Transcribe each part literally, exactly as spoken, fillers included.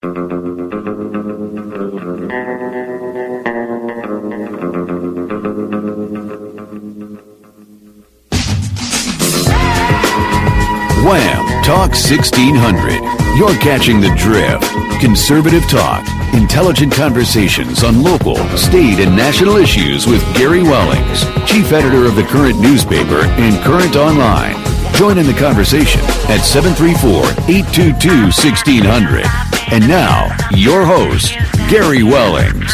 Wham! Talk sixteen hundred. You're catching the drift. Conservative talk. Intelligent conversations on local, state, and national issues with Gary Wellings, chief editor of the Current newspaper and Current Online. Join in the conversation at seven three four, eight two two, one six zero zero. And now, your host, Gary Wellings.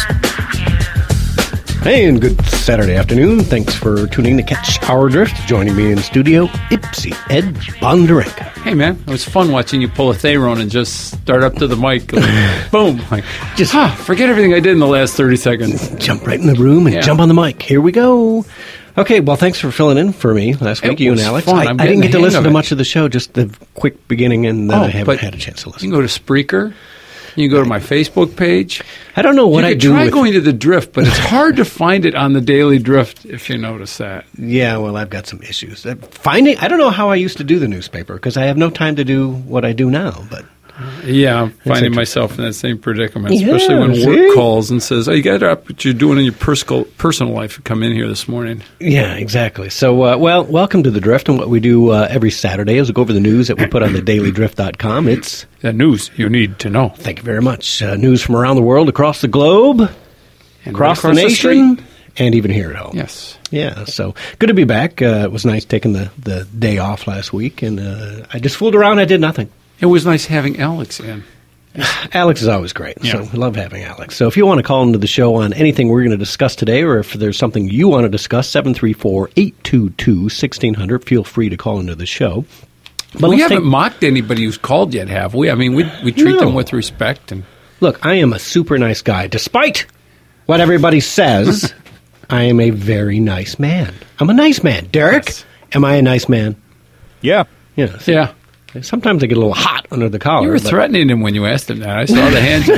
Hey, and good Saturday afternoon. Thanks for tuning to Catch Our Drift. Joining me in studio, Ipsy Ed Bondarenka. Hey, man, it was fun watching you pull a Theron and just start up to the mic. Like, boom. Like, just ah, forget everything I did in the last thirty seconds. Jump right in the room and yeah. jump on the mic. Here we go. Okay, well, thanks for filling in for me last week, it you and Alex. Fun. I, I didn't get to listen to much of the show, just the quick beginning, and then oh, I haven't had a chance to listen. You can go to Spreaker. You can go to my Facebook page. I don't know what you I do try with... going to the Drift, but it's hard to find it on the Daily Drift, if you notice that. Yeah, well, I've got some issues. Finding, I don't know how I used to do the newspaper, because I have no time to do what I do now, but... Yeah, I'm finding myself in that same predicament, yeah, especially when see? work calls and says, oh, you got up what you're doing in your personal personal life and come in here this morning. Yeah, exactly. So, uh, well, welcome to The Drift, and what we do uh, every Saturday is we go over the news that we put on the daily drift dot com. It's the news you need to know. Thank you very much. Uh, news from around the world, across the globe, and across, right across the nation, the and even here at home. Yes. Yeah, so good to be back. Uh, it was nice taking the, the day off last week, and uh, I just fooled around. I did nothing. It was nice having Alex in. Alex is always great, yeah. so I love having Alex. So if you want to call into the show on anything we're going to discuss today, or if there's something you want to discuss, seven three four, eight two two, one six zero zero, feel free to call into the show. But we haven't take... mocked anybody who's called yet, have we? I mean, we we treat no. them with respect. And Look, I am a super nice guy. Despite what everybody says, I am a very nice man. I'm a nice man. Derek, yes. Am I a nice man? Yeah. Yeah. So yeah. Sometimes I get a little hot under the collar. You were but... threatening him when you asked him that. I saw the hand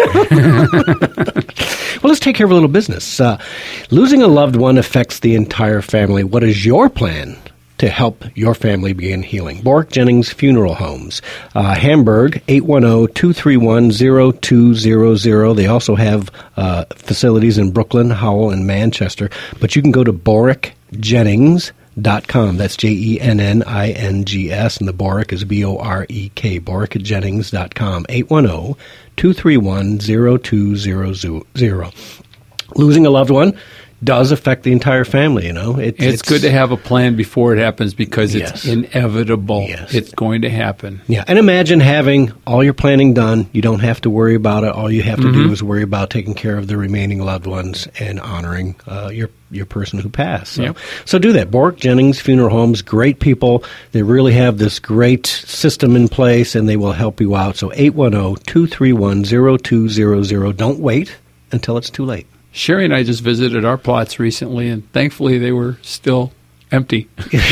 gesture. Well, let's take care of a little business. Uh, losing a loved one affects the entire family. What is your plan to help your family begin healing? Bork Jennings Funeral Homes. Uh, Hamburg, eight one zero, two three one, zero two zero zero. They also have uh, facilities in Brooklyn, Howell, and Manchester. But you can go to Bork Jennings dot com. That's J E N N I N G S, and the Borek is B O R E K, Borek Jennings dot com, eight one zero, two three one, zero two zero zero. Losing a loved one does affect the entire family, you know. It, it's, it's good to have a plan before it happens because it's yes. inevitable. Yes. It's going to happen. Yeah, and imagine having all your planning done. You don't have to worry about it. All you have to mm-hmm. do is worry about taking care of the remaining loved ones and honoring uh, your your person who passed. So, yep. so do that. Bork Jennings Funeral Homes, great people. They really have this great system in place, and they will help you out. So eight one zero, two three one, zero two zero zero. Don't wait until it's too late. Sherry and I just visited our plots recently, and thankfully they were still empty.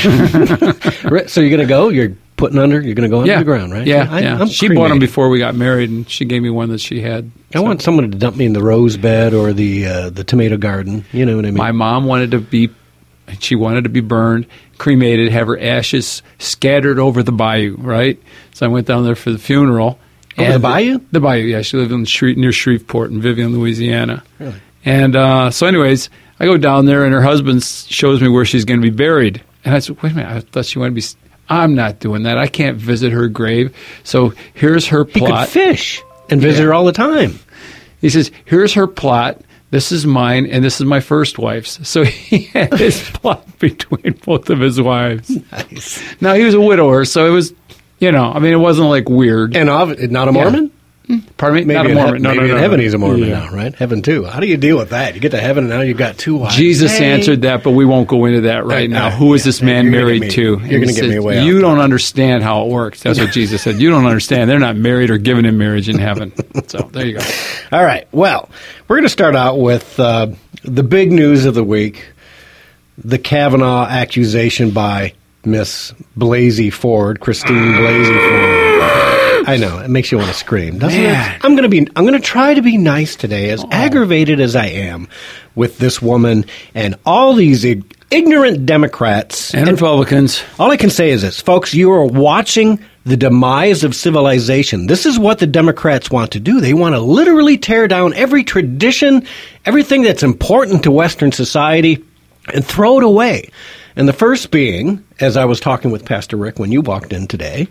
So you're going to go? You're putting under? You're going to go under yeah. the ground, right? Yeah, I, yeah. I'm she cremated. bought them before we got married, and she gave me one that she had. I so. want someone to dump me in the rose bed or the uh, the tomato garden. You know what I mean? My mom wanted to be, she wanted to be burned, cremated, have her ashes scattered over the bayou, right? So I went down there for the funeral. Over the bayou? The, the bayou, yeah. She lived in Shre- near Shreveport in Vivian, Louisiana. Really? And uh, so anyways, I go down there, and her husband shows me where she's going to be buried. And I said, wait a minute, I thought she wanted to be... I'm not doing that. I can't visit her grave. So here's her plot. He could fish and visit yeah. her all the time. He says, here's her plot. This is mine, and this is my first wife's. So he had his plot between both of his wives. Nice. Now, he was a widower, so it was, you know, I mean, it wasn't like weird. And ov- not a Mormon? Yeah. Pardon me? Maybe Not a in Mormon. He- no, maybe no, no. in heaven he's a Mormon yeah. now, right? Heaven too. How do you deal with that? You get to heaven and now you've got two wives. Jesus hey. answered that, but we won't go into that right uh, now. uh, Who is yeah, this man married me, to? You're going to get me away out. You don't understand how it works. That's what Jesus said. You don't understand. They're not married or given in marriage in heaven. So there you go. All right. Well, we're going to start out with uh, the big news of the week, the Kavanaugh accusation by Miss Blasey Ford, Christine Blasey Ford. I know, it makes you want to scream, doesn't Man. it? I'm going to be I'm going to try to be nice today, as oh. aggravated as I am with this woman and all these ig- ignorant Democrats and, and Republicans. All I can say is this, folks, you are watching the demise of civilization. This is what the Democrats want to do. They want to literally tear down every tradition, everything that's important to Western society, and throw it away. And the first being, as I was talking with Pastor Rick when you walked in today,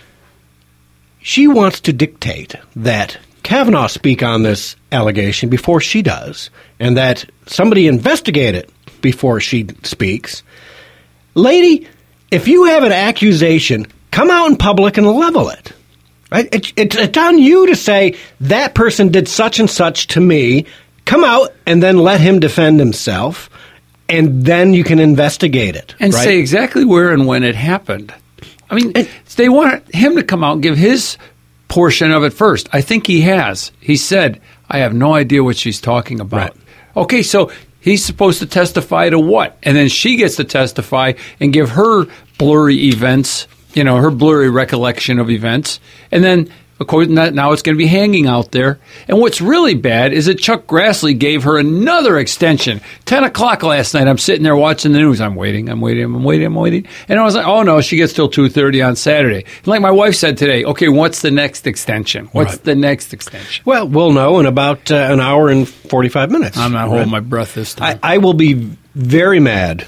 she wants to dictate that Kavanaugh speak on this allegation before she does, and that somebody investigate it before she speaks. Lady, if you have an accusation, come out in public and level it. Right? It, it, it's on you to say, that person did such and such to me. Come out and then let him defend himself, and then you can investigate it. And right? say exactly where and when it happened. I mean, and, they want him to come out and give his portion of it first. I think he has. He said, I have no idea what she's talking about. Right. Okay, so he's supposed to testify to what? And then she gets to testify and give her blurry events, you know, her blurry recollection of events. And then, according to that, now it's going to be hanging out there. And what's really bad is that Chuck Grassley gave her another extension. ten o'clock last night, I'm sitting there watching the news. I'm waiting, I'm waiting, I'm waiting, I'm waiting. And I was like, oh, no, she gets till two thirty on Saturday. And like my wife said today, okay, what's the next extension? What's right. the next extension? Well, we'll know in about uh, an hour and forty-five minutes. I'm not right. holding my breath this time. I, I will be very mad.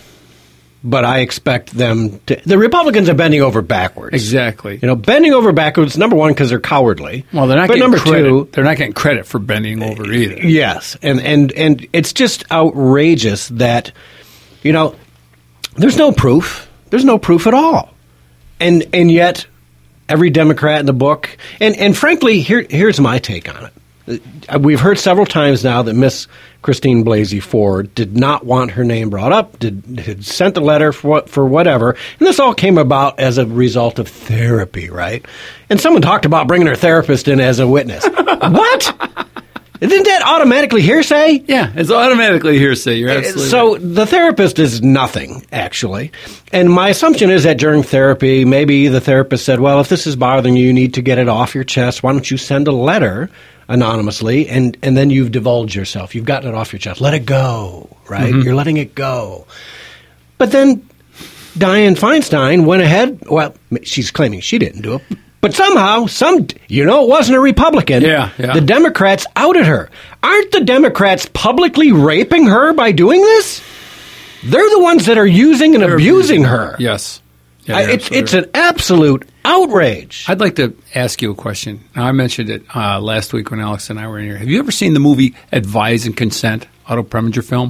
But I expect them to... The Republicans are bending over backwards. Exactly. You know, bending over backwards, number one, because they're cowardly. Well, they're not but getting number credit. Two, they're not getting credit for bending over either. Yes. And, and, and it's just outrageous that, you know, there's no proof. There's no proof at all. And and yet, every Democrat in the book... And, and frankly, here here's my take on it. We've heard several times now that Miss Christine Blasey Ford did not want her name brought up, did had sent a letter for what, for whatever, and this all came about as a result of therapy, right? And someone talked about bringing her therapist in as a witness. What? Isn't that automatically hearsay? Yeah, it's automatically hearsay. You're absolutely So right. The therapist is nothing, actually. And my assumption is that during therapy, maybe the therapist said, well, if this is bothering you, you need to get it off your chest. Why don't you send a letter anonymously, and, and then you've divulged yourself. You've gotten it off your chest. Let it go, right? Mm-hmm. You're letting it go. But then Dianne Feinstein went ahead. Well, she's claiming she didn't do it. But somehow, some you know, it wasn't a Republican. Yeah, yeah. The Democrats outed her. Aren't the Democrats publicly raping her by doing this? They're the ones that are using and They're abusing abusing her. Yes. Yeah, I, it's it's an absolute outrage. I'd like to ask you a question. Now, I mentioned it uh, last week when Alex and I were in here. Have you ever seen the movie Advise and Consent, Otto Preminger film?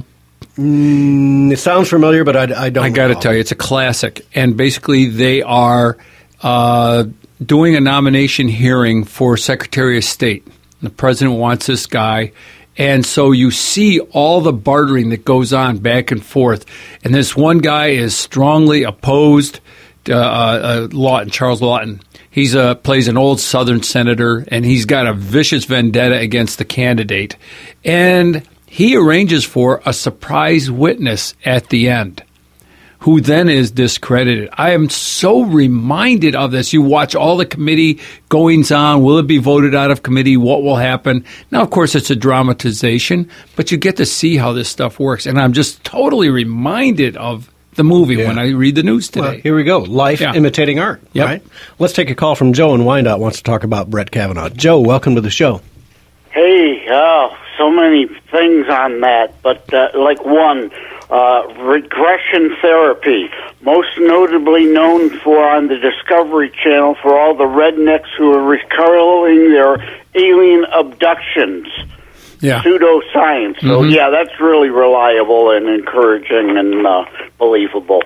Mm, it sounds familiar, but I, I don't I got to tell you, it's a classic. And basically, they are uh, doing a nomination hearing for Secretary of State. The president wants this guy. And so you see all the bartering that goes on back and forth. And this one guy is strongly opposed. Uh, uh, Lawton, Charles Lawton. He's uh, plays an old Southern senator, and he's got a vicious vendetta against the candidate. And he arranges for a surprise witness at the end, who then is discredited. I am so reminded of this. You watch all the committee goings on. Will it be voted out of committee? What will happen? Now, of course, it's a dramatization, but you get to see how this stuff works. And I'm just totally reminded of the movie yeah. when I read the news today. Well, here we go. Life yeah. imitating art, yep. right? Let's take a call from Joe in Wyandotte wants to talk about Brett Kavanaugh. Joe, welcome to the show. Hey, oh, so many things on that, but uh, like one, uh, regression therapy, most notably known for on the Discovery Channel for all the rednecks who are recalling their alien abductions. Yeah. Pseudoscience. So, mm-hmm. yeah, that's really reliable and encouraging and uh, believable.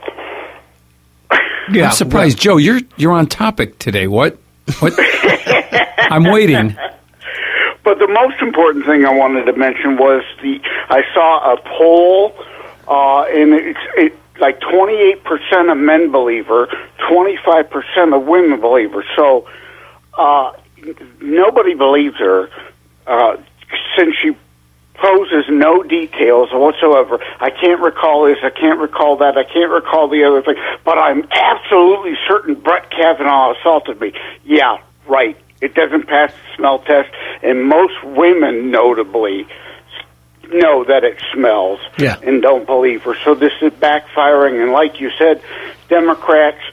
Yeah, I'm surprised, well, Joe. You're you're on topic today. What? What? I'm waiting. But the most important thing I wanted to mention was the I saw a poll, uh, and it's it, like twenty-eight percent of men believe her, twenty-five percent of women believe her. So uh, nobody believes her. Uh, since she poses no details whatsoever. I can't recall this, I can't recall that, I can't recall the other thing, but I'm absolutely certain Brett Kavanaugh assaulted me. Yeah, right. It doesn't pass the smell test, and most women, notably, know that it smells yeah. and don't believe her. So this is backfiring, and like you said, Democrats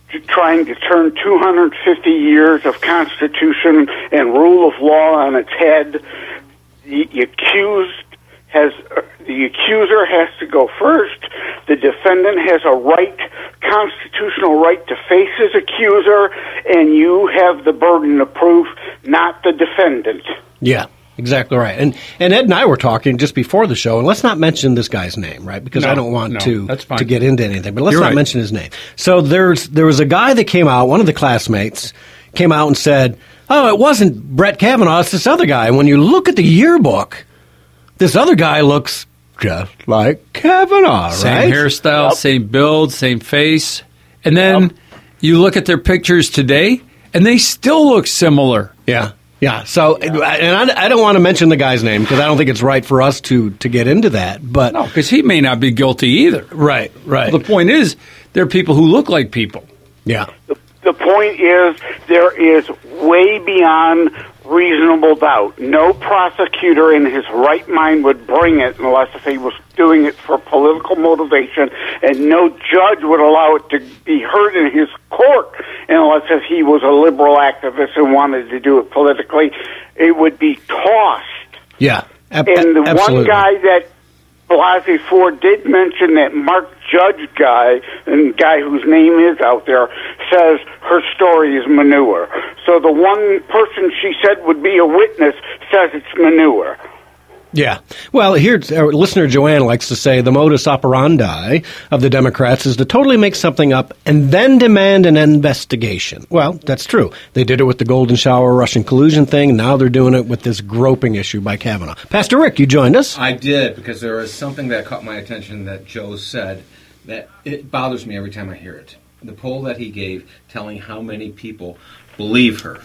trying to turn two hundred fifty years of Constitution and rule of law on its head. The accused has the accuser has to go first. The defendant has a right, constitutional right, to face his accuser, and you have the burden of proof, not the defendant. Yeah. Exactly right. And and Ed and I were talking just before the show, and let's not mention this guy's name, right? Because no, I don't want no, to that's fine. to get into anything. But let's You're not right. mention his name. So there's there was a guy that came out, one of the classmates came out and said, "Oh, it wasn't Brett Kavanaugh, it's this other guy." And when you look at the yearbook, this other guy looks just like Kavanaugh, Same right? hairstyle, Yep. same build, same face. And then Yep. you look at their pictures today, and they still look similar. Yeah. Yeah. So, and I, I don't want to mention the guy's name because I don't think it's right for us to to get into that. But No, because he may not be guilty either. right, right. The point is, there are people who look like people. Yeah. The, the point is, there is way beyond reasonable doubt. No prosecutor in his right mind would bring it unless if he was doing it for political motivation, and no judge would allow it to be heard in his court unless if he was a liberal activist and wanted to do it politically. It would be tossed. Yeah. Ab- And the absolutely. one guy that Blasey Ford did mention, that Mark Judge guy, and guy whose name is out there, says her story is manure. So the one person she said would be a witness says it's manure. Yeah. Well, here, our listener Joanne likes to say the modus operandi of the Democrats is to totally make something up and then demand an investigation. Well, that's true. They did it with the Golden Shower Russian collusion thing. Now they're doing it with this groping issue by Kavanaugh. Pastor Rick, you joined us. I did, because there was something that caught my attention that Joe said that it bothers me every time I hear it. The poll that he gave telling how many people believe her.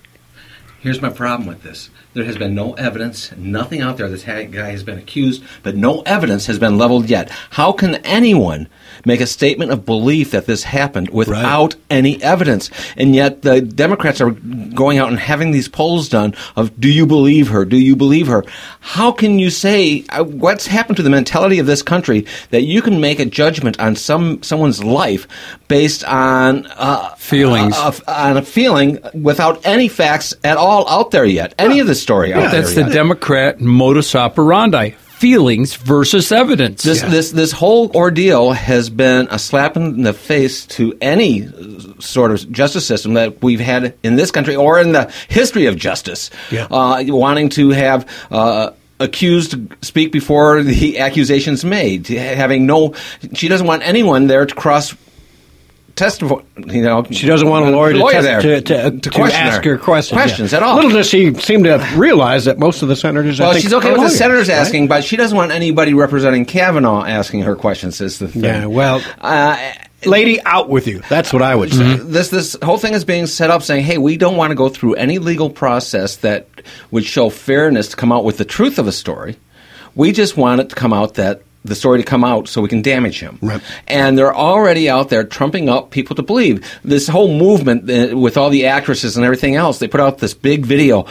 Here's my problem with this. There has been no evidence, nothing out there. This guy has been accused, but no evidence has been leveled yet. How can anyone make a statement of belief that this happened without right. any evidence? And yet the Democrats are going out and having these polls done of, do you believe her? Do you believe her? How can you say, uh, what's happened to the mentality of this country that you can make a judgment on some someone's life based on uh, feelings, uh, uh, on a feeling without any facts at all out there yet? Any of the story out yeah, there that's yet. the Democrat modus operandi. Feelings versus evidence. This yeah. this this whole ordeal has been a slap in the face to any sort of justice system that we've had in this country or in the history of justice. Yeah. Uh, wanting to have uh, accused speak before the accusations made, having no, she doesn't want anyone there to cross. Testify, you know. She doesn't want a lawyer, to, lawyer test, there to, to, to, to ask her questions. Questions yeah. at all. Little does she seem to realize that most of the senators. Well, I think, she's okay are with lawyers, the senators right? asking, but she doesn't want anybody representing Kavanaugh asking her questions. Is the thing? Yeah. Well, uh, lady, out with you. That's what I would say. Mm-hmm. This this whole thing is being set up saying, hey, we don't want to go through any legal process that would show fairness to come out with the truth of a story. We just want it to come out that. The story to come out so we can damage him. Right. And they're already out there trumping up people to believe. This whole movement uh, with all the actresses and everything else, they put out this big video.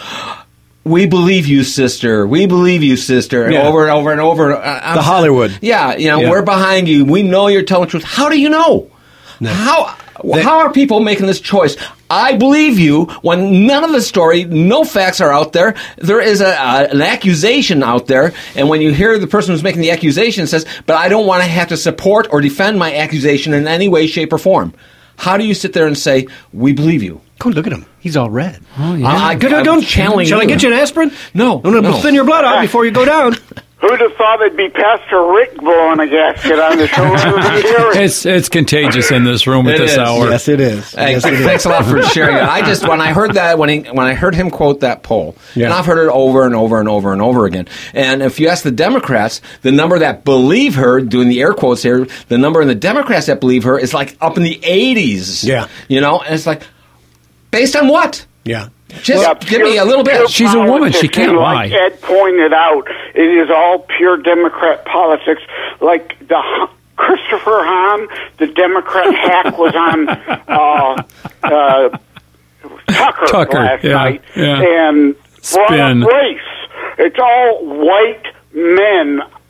We believe you, sister. We believe you, sister. And yeah. over and over and over. Uh, the Hollywood. Yeah, you know, yeah. we're behind you. We know you're telling the truth. How do you know? No. How they, how are people making this choice? I believe you when none of the story, no facts are out there. There is a, a, an accusation out there, and when you hear the person who's making the accusation says, but I don't want to have to support or defend my accusation in any way, shape, or form. How do you sit there and say, we believe you? Go look at him. He's all red. Oh, yeah. Uh, go, I'm don't channeling Shall you. I get you an aspirin? No. I'm going to no. thin your blood out before you go down. Who'd have thought it'd be Pastor Rick blowing a gasket on the show? It's it's contagious in this room at It this is. hour. Yes, it is. Hey, yes, it is. thanks a lot for sharing it. I just when I heard that when he when I heard him quote that poll, Yeah. and I've heard it over and over and over and over again. And if you ask the Democrats, the number that believe her, doing the air quotes here, the number in the Democrats that believe her is like up in the eighties. Yeah. You know, and it's like based on what? Yeah. Just Yeah, give me a little bit. pure She's a woman. She politics, can't and lie. Like Ed pointed out, it is all pure Democrat politics. Like the Christopher Hahn, the Democrat hack, was on uh, uh, Tucker, Tucker, last yeah, night, yeah. and brought Spin. up race. It's all white men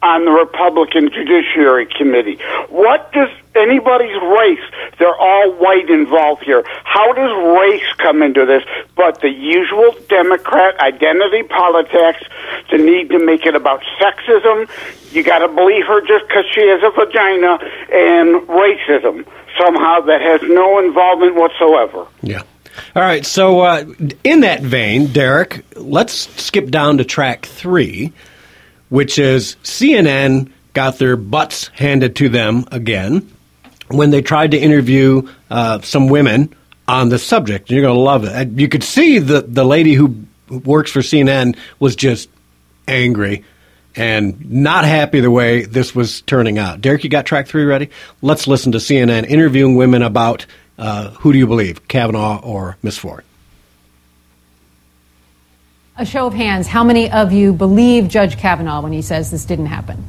on the Republican Judiciary Committee. What does anybody's race? They're all white involved here. How does race come into this? But the usual Democrat identity politics, the need to make it about sexism. You got to believe her just because she has a vagina, and racism somehow that has no involvement whatsoever. Yeah. All right. So uh, in that vein, Derek, let's skip down to track three, which is C N N got their butts handed to them again when they tried to interview uh, some women on the subject. You're going to love it. You could see the, the lady who works for C N N was just angry and not happy the way this was turning out. Derek, you got track three ready? Let's listen to C N N interviewing women about uh, who do you believe, Kavanaugh or Miss Ford? A show of hands, how many of you believe Judge Kavanaugh when he says this didn't happen?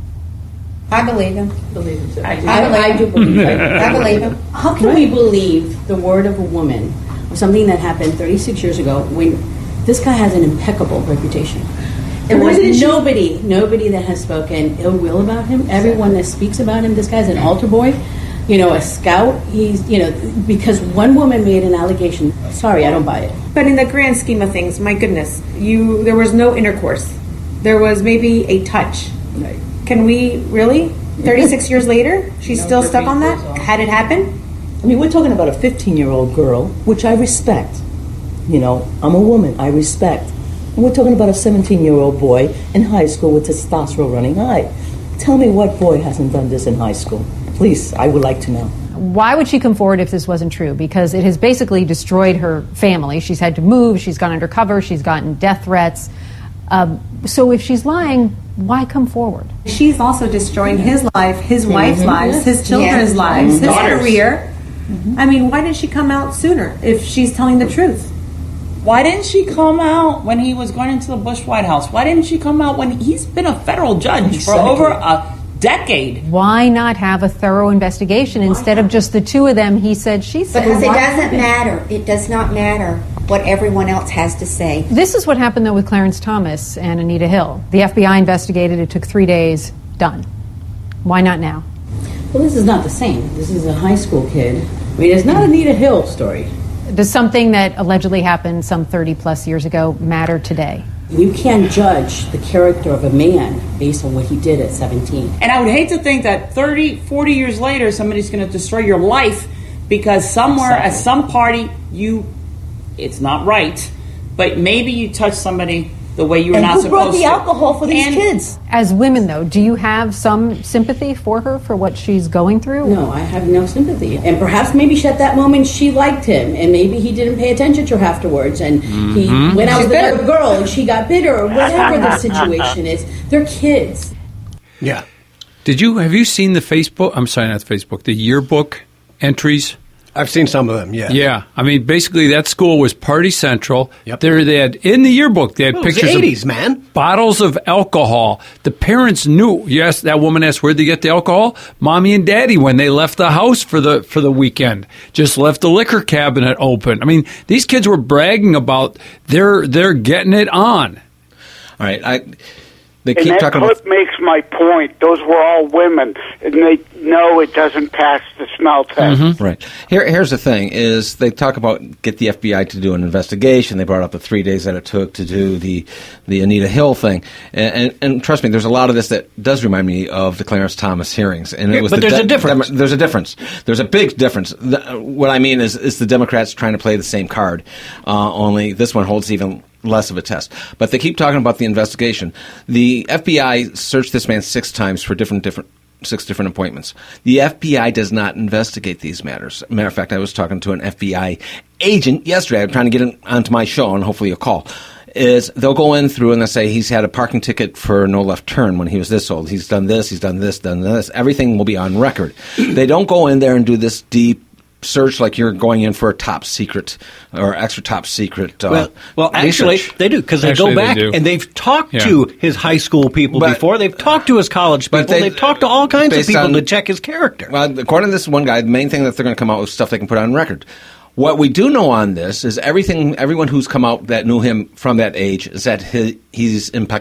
I believe him. Believe him too. I, I, I do believe him. I believe him. How can we believe the word of a woman of something that happened thirty-six years ago when this guy has an impeccable reputation? There was nobody, nobody that has spoken ill will about him. Everyone that speaks about him, this guy's an altar boy, you know, a scout. He's, you know, because one woman made an allegation. Sorry, I don't buy it. But in the grand scheme of things, my goodness, you there was no intercourse. There was maybe a touch. Right. Can we really? thirty-six years later, she's No, still stuck on that? Had it happen? I mean, we're talking about a fifteen-year-old girl, which I respect. You know, I'm a woman, I respect. And we're talking about a seventeen-year-old boy in high school with testosterone running high. Tell me what boy hasn't done this in high school. Please, I would like to know. Why would she come forward if this wasn't true? Because it has basically destroyed her family. She's had to move, she's gone undercover, she's gotten death threats. Um, so if she's lying, why come forward? She's also destroying his life, his wife's Mm-hmm. lives, his children's Yes. lives, his Daughters. career. Mm-hmm. I mean, why did she come out sooner if she's telling the truth? Why didn't she come out when he was going into the Bush White House? Why didn't she come out when he's been a federal judge for Exactly. over a decade? Why not have a thorough investigation instead of just the two of them, he said, she said? Because it doesn't matter. It does not matter what everyone else has to say. This is what happened, though, with Clarence Thomas and Anita Hill. The F B I investigated. It took three days. Done. Why not now? Well, this is not the same. This is a high school kid. I mean, it's not Anita Hill story. Does something that allegedly happened some thirty plus years ago matter today? You can't judge the character of a man based on what he did at seventeen. And I would hate to think that thirty, forty years later, somebody's going to destroy your life because somewhere Exactly. at some party, you, it's not right, but maybe you touched somebody the way you were And not who supposed brought the to. alcohol for these And- kids? As women, though, do you have some sympathy for her, for what she's going through? No, I have no sympathy. And perhaps maybe at that moment she liked him, and maybe he didn't pay attention to her afterwards, and he went out with another girl, and she got bitter, or whatever the situation is. They're kids. Yeah. Did you have you seen the Facebook? I'm sorry, not the Facebook. The yearbook entries. I've seen some of them, yeah. Yeah, I mean, basically that school was Party Central. Yep. There, they had in the yearbook they had Well, it was pictures the eighties, of man. bottles of alcohol. The parents knew. Yes, that woman asked where'd they get the alcohol. Mommy and Daddy, when they left the house for the for the weekend, just left the liquor cabinet open. I mean, these kids were bragging about they're they're getting it on. All right, I. They And keep that talking clip about. makes my point. Those were all women, and they know it doesn't pass the smell test. Right. Here, here's the thing: is they talk about get the F B I to do an investigation. They brought up the three days that it took to do the the Anita Hill thing, and, and, and trust me, there's a lot of this that does remind me of the Clarence Thomas hearings. And it Yeah, was but the there's a difference. Demo- there's a difference. There's a big difference. The, what I mean is, is the Democrats trying to play the same card, uh, only this one holds even less of a test. But they keep talking about the investigation. The F B I searched this man six times for different different six different appointments. The F B I does not investigate these matters. Matter of fact, I was talking to an F B I agent yesterday. I'm trying to get him onto my show, and hopefully you'll call. Is they'll go in through and they'll say he's had a parking ticket for no left turn when he was this old. He's done this, he's done this, done this. Everything will be on record. They don't go in there and do this deep search like you're going in for a top secret or extra top secret uh, Well, well, actually, research. they do, because they Actually, go they back do. and they've talked Yeah. to his high school people But- before. They've talked to his college But people. they- They, have talked to all kinds of based people on- to check his character. Well, according to this one guy, the main thing that they're going to come out with stuff they can put on record. What we do know on this is everything. Everyone who's come out that knew him from that age is that he, he's impeccable.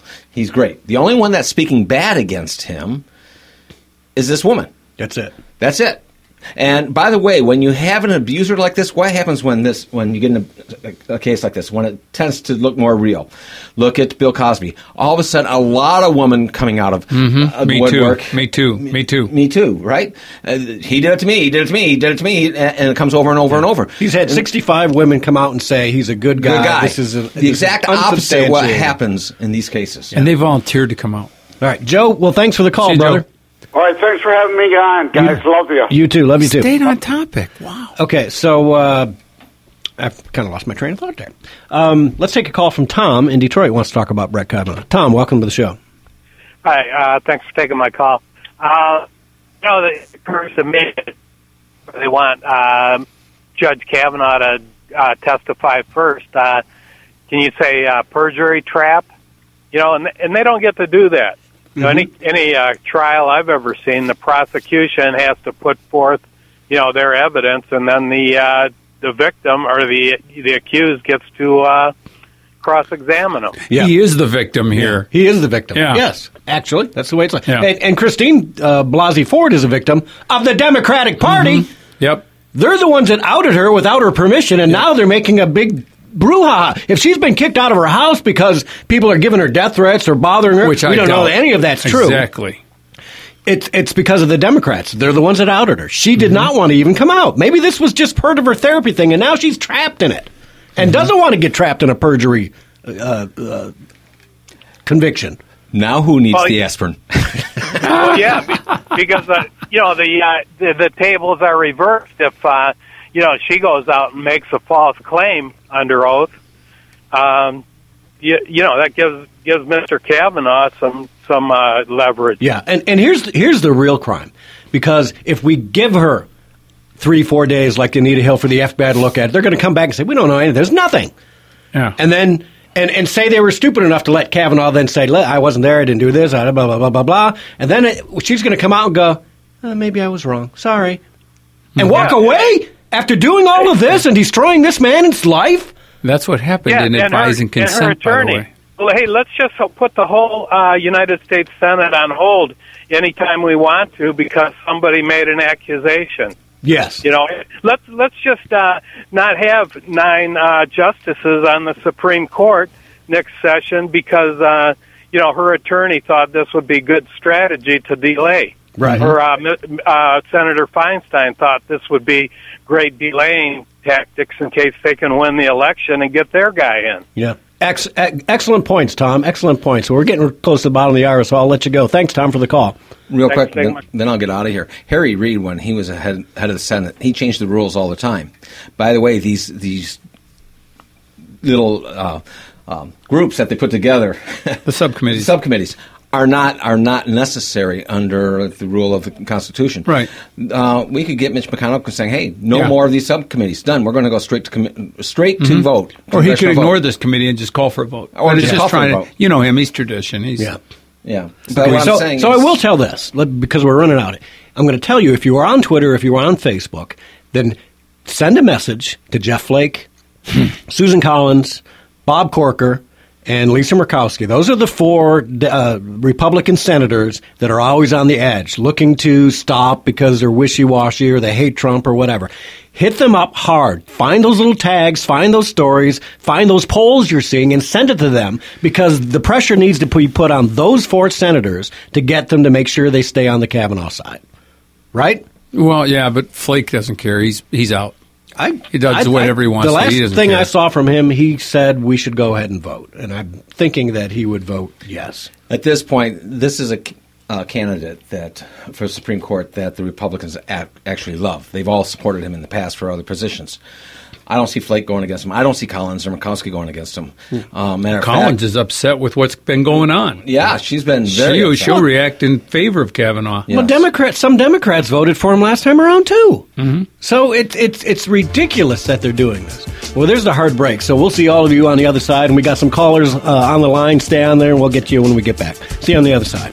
He's great. The only one that's speaking bad against him is this woman. That's it. That's it. And by the way, when you have an abuser like this, what happens when this when you get in a, a case like this? When it tends to look more real. Look at Bill Cosby. All of a sudden, a lot of women coming out of mm-hmm. uh, me woodwork. Too. Me too. Me too. Me too. Right? Uh, he did it to me. He did it to me. He did it to me. And, and it comes over and over and over. He's had sixty-five and, women come out and say he's a good guy. Good guy. This is a, the exact is opposite of what happens in these cases. And they volunteered to come out. All right, Joe. Well, thanks for the call, See, brother. Joe. All right, thanks for having me on, guys. You, love you. You too. Love you too. Stayed on topic. Wow. Okay, so uh, I've kind of lost my train of thought there. Um, let's take a call from Tom in Detroit. Who wants to talk about Brett Kavanaugh. Tom, welcome to the show. Hi. Uh, thanks for taking my call. Uh, you know, the person made they want uh, Judge Kavanaugh to uh, testify first. Uh, can you say uh, perjury trap? You know, and and they don't get to do that. You know, any any uh, trial I've ever seen, the prosecution has to put forth, you know, their evidence, and then the uh, the victim or the the accused gets to uh, cross-examine them. Yeah. He is the victim here. Yeah. He is the victim. Yeah. Yes, actually, that's the way it's like. Yeah. And, and Christine uh, Blasey Ford is a victim of the Democratic Party. Mm-hmm. Yep. They're the ones that outed her without her permission, and yeah. now they're making a big brouhaha. If she's been kicked out of her house because people are giving her death threats or bothering her, Which we I don't doubt. know that any of that's true. Exactly. It's it's because of the Democrats. They're the ones that outed her. She did mm-hmm. not want to even come out. Maybe this was just part of her therapy thing, and now she's trapped in it and mm-hmm. doesn't want to get trapped in a perjury uh, uh, conviction. Now who needs well, the aspirin? Well, yeah, because uh, you know the, uh, the the tables are reversed if uh, you know she goes out and makes a false claim under oath. Um, you, you know that gives gives Mister Kavanaugh some some uh, leverage. Yeah, and and here's here's the real crime, because if we give her three four days like Anita Hill for the F B I to look at it, they're going to come back and say we don't know anything. There's nothing. Yeah, and then. And and say they were stupid enough to let Kavanaugh then say, I wasn't there, I didn't do this, blah, blah, blah, blah, blah. And then it, she's going to come out and go, oh, maybe I was wrong, sorry. And walk yeah. away after doing all of this and destroying this man's life? That's what happened yeah, in and advising her, consent, and her attorney, by the way. Well, hey, let's just put the whole uh, United States Senate on hold anytime we want to because somebody made an accusation. Yes. You know, let's, let's just uh, not have nine uh, justices on the Supreme Court next session because, uh, you know, her attorney thought this would be good strategy to delay. Right. Or uh, uh, Senator Feinstein thought this would be great delaying tactics in case they can win the election and get their guy in. Yeah. Ex- ex- excellent points, Tom. Excellent points. So we're getting close to the bottom of the hour, so I'll let you go. Thanks, Tom, for the call. Real Thanks, quick, then, then I'll get out of here. Harry Reid, when he was head, head of the Senate, he changed the rules all the time. By the way, these these little uh, um, groups that they put together, the subcommittees, subcommittees are not are not necessary under the rule of the Constitution. Right. Uh, we could get Mitch McConnell saying, "Hey, no yeah. more of these subcommittees. Done. We're going to go straight to com- straight mm-hmm. to vote." Or he could ignore vote. this committee and just call for a vote. Or but just it's call just trying for a to, vote. you know him. He's tradition. He's yeah, yeah. But what so, I'm saying so is, I will tell this because we're running out. I'm going to tell you if you are on Twitter, if you are on Facebook, then send a message to Jeff Flake, Susan Collins, Bob Corker, and Lisa Murkowski. Those are the four uh, Republican senators that are always on the edge, looking to stop because they're wishy-washy or they hate Trump or whatever. Hit them up hard. Find those little tags, find those stories, find those polls you're seeing, and send it to them because the pressure needs to be put on those four senators to get them to make sure they stay on the Kavanaugh side. Right? Well, yeah, but Flake doesn't care. He's he's out. I, he does I, whatever he wants. The last to. He thing care. I saw from him, he said we should go ahead and vote, and I'm thinking that he would vote yes. At this point, this is a uh, candidate that for the Supreme Court that the Republicans a- actually love. They've all supported him in the past for other positions. I don't see Flake going against him. I don't see Collins or Murkowski going against him. Um, matter Collins fact, is upset with what's been going on. Yeah, she's been very She'll, upset. she'll react in favor of Kavanaugh. Yes. Well, Democrats, some Democrats voted for him last time around, too. Mm-hmm. So it, it's it's ridiculous that they're doing this. Well, there's the hard break. So we'll see all of you on the other side, and we got some callers uh, on the line. Stay on there, and we'll get to you when we get back. See you on the other side.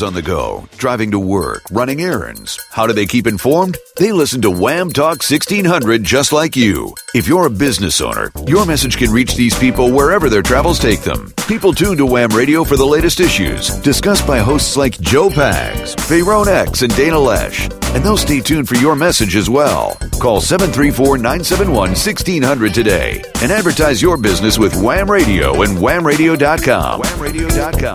always on the go, driving to work, running errands. How do they keep informed? They listen to Wham Talk sixteen hundred just like you. If you're a business owner, your message can reach these people wherever their travels take them. People tune to Wham Radio for the latest issues, discussed by hosts like Joe Pags, Fayrone X, and Dana Lesh. And they'll stay tuned for your message as well. Call seven three four, nine seven one, one six zero zero today and advertise your business with Wham Radio and wham radio dot com. wham radio dot com.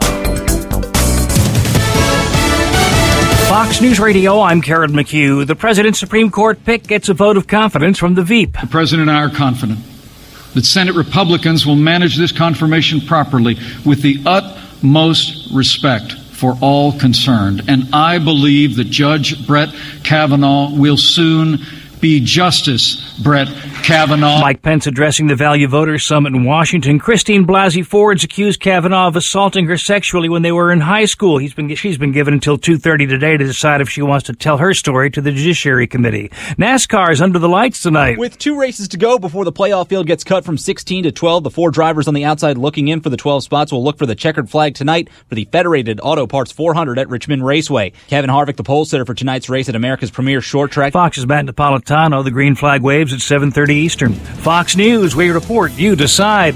Fox News Radio, I'm Karen McHugh. The President's Supreme Court pick gets a vote of confidence from the Veep. The President and I are confident that Senate Republicans will manage this confirmation properly with the utmost respect for all concerned. And I believe that Judge Brett Kavanaugh will soon be Justice Brett Kavanaugh. Mike Pence addressing the Value Voters Summit in Washington. Christine Blasey Ford's accused Kavanaugh of assaulting her sexually when they were in high school. He's been, she's been given until two thirty today to decide if she wants to tell her story to the Judiciary Committee. NASCAR is under the lights tonight. With two races to go before the playoff field gets cut from sixteen to twelve, the four drivers on the outside looking in for the twelve spots will look for the checkered flag tonight for the Federated Auto Parts four hundred at Richmond Raceway. Kevin Harvick, the pole sitter for tonight's race at America's premier short track. Fox's Matt Napolitano. The green flag waves at seven thirty Eastern. Fox News, we report, you decide.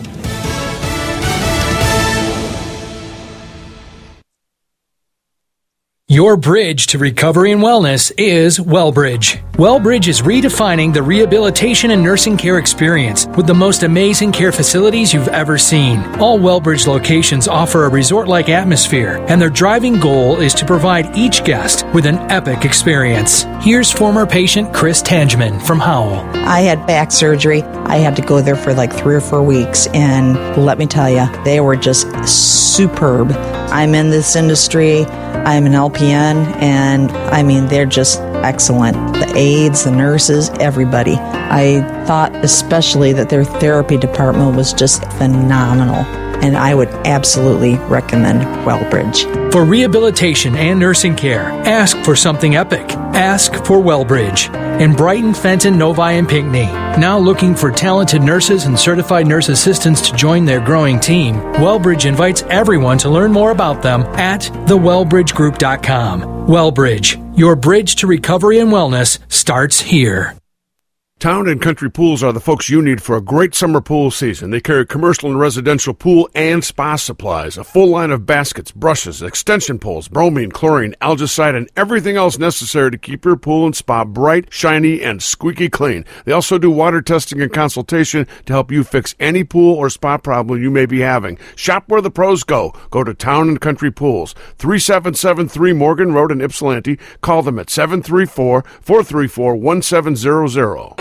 Your bridge to recovery and wellness is WellBridge. WellBridge is redefining the rehabilitation and nursing care experience with the most amazing care facilities you've ever seen. All WellBridge locations offer a resort-like atmosphere, and their driving goal is to provide each guest with an epic experience. Here's former patient Chris Tangeman from Howell. I had back surgery. I had to go there for like three or four weeks, and let me tell you, they were just superb. I'm in this industry. I'm an L P N, and I mean, they're just excellent. The aides, the nurses, everybody. I thought especially that their therapy department was just phenomenal, and I would absolutely recommend WellBridge. For rehabilitation and nursing care, ask for something epic. Ask for WellBridge. In Brighton, Fenton, Novi, and Pinckney. Now looking for talented nurses and certified nurse assistants to join their growing team, WellBridge invites everyone to learn more about them at the well bridge group dot com. WellBridge, your bridge to recovery and wellness starts here. Town and Country Pools are the folks you need for a great summer pool season. They carry commercial and residential pool and spa supplies, a full line of baskets, brushes, extension poles, bromine, chlorine, algicide, and everything else necessary to keep your pool and spa bright, shiny, and squeaky clean. They also do water testing and consultation to help you fix any pool or spa problem you may be having. Shop where the pros go. Go to Town and Country Pools, thirty-seven seventy-three Morgan Road in Ypsilanti. Call them at seven three four, four three four, one seven zero zero.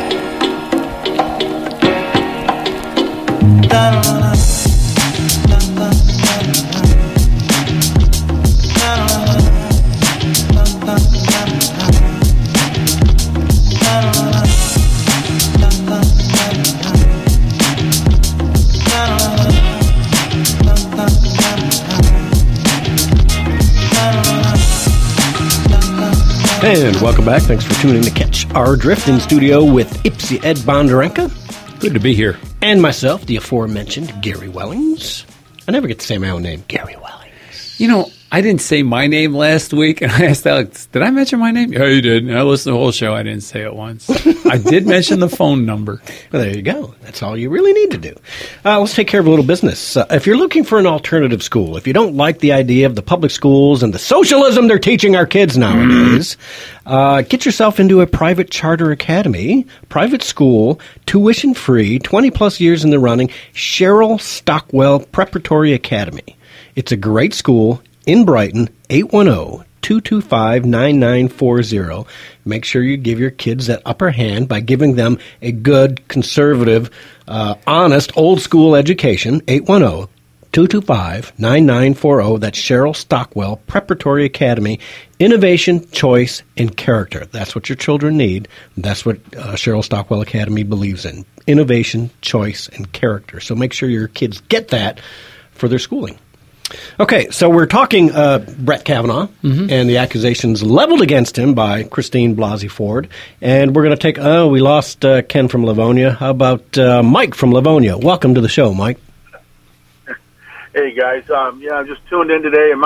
And welcome back. Thanks for tuning to Catch Our Drift in studio with Ipsy Ed Bondarenka. Good to be here. And myself, the aforementioned Gary Wellings. I never get to say my own name, Gary Wellings. You know, I didn't say my name last week, and I asked Alex, did I mention my name? Yeah, you did. And I listened to the whole show. I didn't say it once. I did mention the phone number. Well, there you go. That's all you really need to do. Uh, let's take care of a little business. Uh, if you're looking for an alternative school, if you don't like the idea of the public schools and the socialism they're teaching our kids nowadays, uh, get yourself into a private charter academy, private school, tuition-free, twenty-plus years in the running, Cheryl Stockwell Preparatory Academy. It's a great school in Brighton, eight one zero, two two five, nine nine four zero. Make sure you give your kids that upper hand by giving them a good, conservative, uh, honest, old-school education. eight one zero, two two five, nine nine four zero. That's Cheryl Stockwell Preparatory Academy. Innovation, choice, and character. That's what your children need. That's what uh, Cheryl Stockwell Academy believes in. Innovation, choice, and character. So make sure your kids get that for their schooling. Okay, so we're talking uh, Brett Kavanaugh mm-hmm. and the accusations leveled against him by Christine Blasey Ford. And we're going to take, oh, we lost uh, Ken from Livonia. How about uh, Mike from Livonia? Welcome to the show, Mike. Hey, guys. Um, yeah, I'm just tuned in today, and my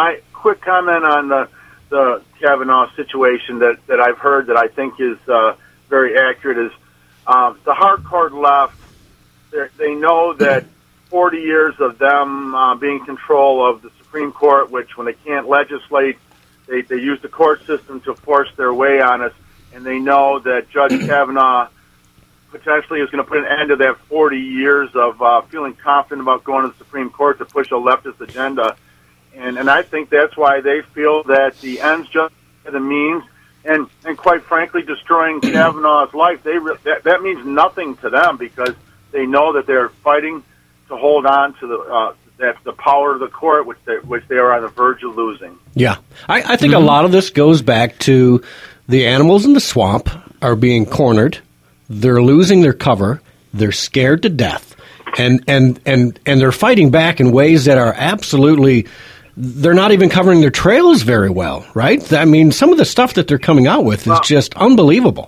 quick comment on the the Kavanaugh situation that, that I've heard that I think is uh, very accurate is um, the hardcore left. They know that forty years of them uh, being in control of the Supreme Court, which when they can't legislate, they, they use the court system to force their way on us, and they know that Judge Kavanaugh potentially is going to put an end to that forty years of uh, feeling confident about going to the Supreme Court to push a leftist agenda. And, and I think that's why they feel that the ends justify the means. And, and quite frankly, destroying Kavanaugh's life, they re- that, that means nothing to them because they know that they're fighting to hold on to the uh, that the power of the court, which they, which they are on the verge of losing. Yeah. I, I think mm-hmm. a lot of this goes back to the animals in the swamp are being cornered. They're losing their cover. They're scared to death. And, and, and, and they're fighting back in ways that are absolutely... They're not even covering their trails very well, right? I mean, some of the stuff that they're coming out with is well, just unbelievable.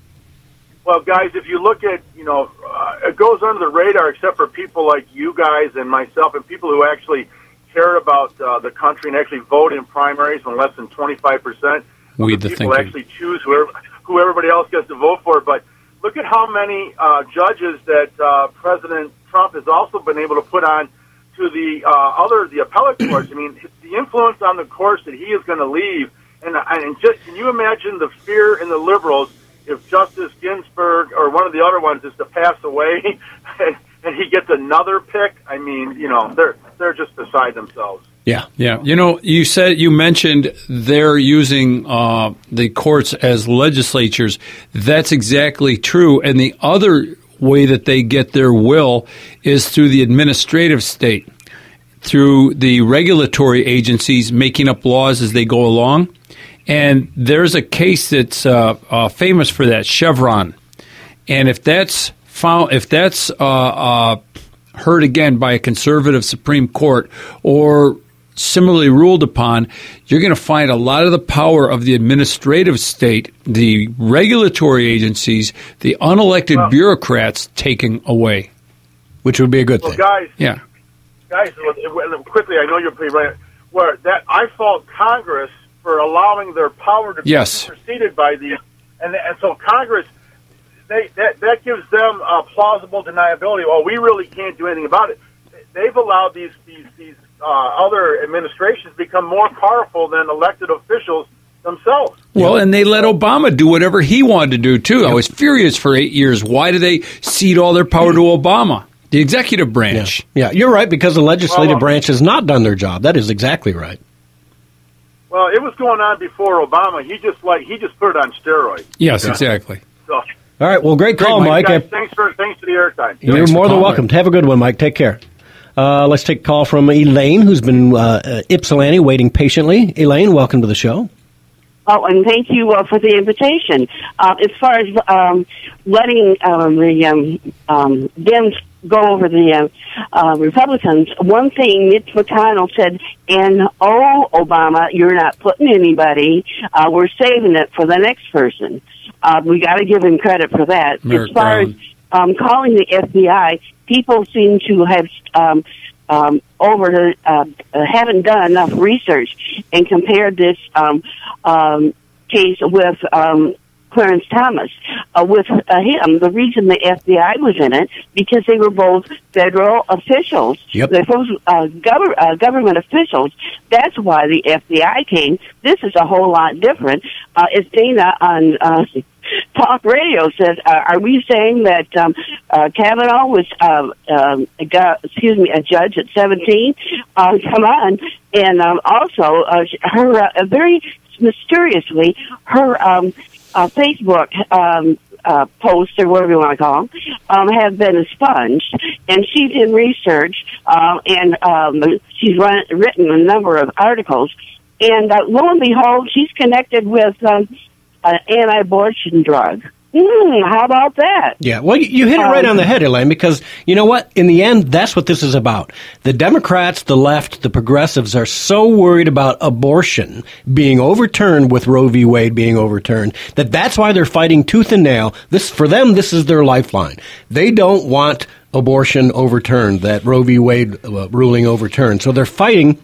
Well, guys, if you look at, you know, uh, it goes under the radar except for people like you guys and myself and people who actually care about uh, the country and actually vote in primaries when less than twenty-five percent of we the the people thinking. actually choose whoever, who everybody else gets to vote for. But look at how many uh, judges that uh, President Trump has also been able to put on to the uh, other, the appellate courts. I mean, the influence on the courts that he is going to leave, and, and just can you imagine the fear in the liberals if Justice Ginsburg or one of the other ones is to pass away and, and he gets another pick? I mean, you know, they're they're just beside themselves. Yeah, yeah. You know, you said you mentioned they're using uh, the courts as legislatures. That's exactly true. And the other way that they get their will is through the administrative state, through the regulatory agencies making up laws as they go along. And there's a case that's uh, uh, famous for that, Chevron. And if that's found, if that's uh, uh, heard again by a conservative Supreme Court or similarly ruled upon, you're going to find a lot of the power of the administrative state, the regulatory agencies, the unelected well, bureaucrats taken away, which would be a good well, thing. Guys, yeah, guys, quickly, I know you're pretty right. Where that I fault Congress for allowing their power to be yes. superseded by the, and, and so Congress, they that that gives them a plausible deniability. Well, we really can't do anything about it. They've allowed these these these. Uh, other administrations become more powerful than elected officials themselves. Well, and they let Obama do whatever he wanted to do, too. I was furious for eight years. Why did they cede all their power to Obama, the executive branch? Yeah, yeah you're right, because the legislative well, branch has not done their job. That is exactly right. Well, it was going on before Obama. He just like he just put it on steroids. Yes, yeah. exactly. So, all right, well, great call, great, Mike. Guys, thanks for thanks for the airtime. You're thanks more than calling. welcome. Have a good one, Mike. Take care. Uh, let's take a call from Elaine, who's been uh, uh, Ypsilanti waiting patiently. Elaine, welcome to the show. Oh, and thank you uh, for the invitation. Uh, as far as um, letting um, the um, um, Dems go over the uh, uh, Republicans, one thing Mitch McConnell said, and oh, Obama, you're not putting anybody. Uh, we're saving it for the next person. Uh, we got to give him credit for that. Merrick as far Brown. as um, calling the F B I, people seem to have um, um, over uh, haven't done enough research and compared this um, um, case with um, Clarence Thomas. Uh, with uh, him, the reason the F B I was in it because they were both federal officials. Yep. They're both uh, gov- uh, government officials. That's why the F B I came. This is a whole lot different. Uh, as Dana on Uh, Talk Radio says, uh, are we saying that um, uh, Kavanaugh was, uh, um, a gu- excuse me, a judge at seventeen? Uh, come on. And um, also, uh, her, uh, very mysteriously, her um, uh, Facebook um, uh, posts, or whatever you want to call them, um, have been expunged. And she did research, uh, and um, she's run, written a number of articles. And uh, lo and behold, she's connected with Um, an anti-abortion drug. Mm, how about that? Yeah, well, you hit it right um, on the head, Elaine, because you know what? In the end, that's what this is about. The Democrats, the left, the progressives are so worried about abortion being overturned with Roe v. Wade being overturned that that's why they're fighting tooth and nail. This, for them, this is their lifeline. They don't want abortion overturned, that Roe v. Wade uh, ruling overturned. So they're fighting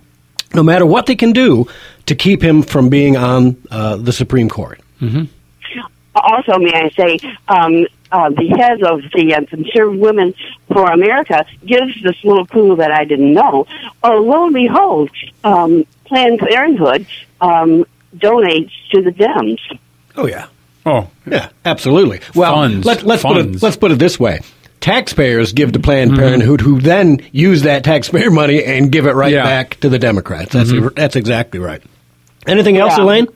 no matter what they can do to keep him from being on uh, the Supreme Court. Mm-hmm. Also, may I say, um, uh, the head of the uh, Conservative Women for America gives this little clue that I didn't know. Oh, lo and behold, um, Planned Parenthood um, donates to the Dems. Oh, yeah. Oh, yeah, absolutely. Well, funds, let, let's, funds. Put it, let's put it this way. Taxpayers give to Planned Mm-hmm. Parenthood, who then use that taxpayer money and give it right Yeah. back to the Democrats. That's Mhm. that's exactly right. Anything else, Yeah. Elaine?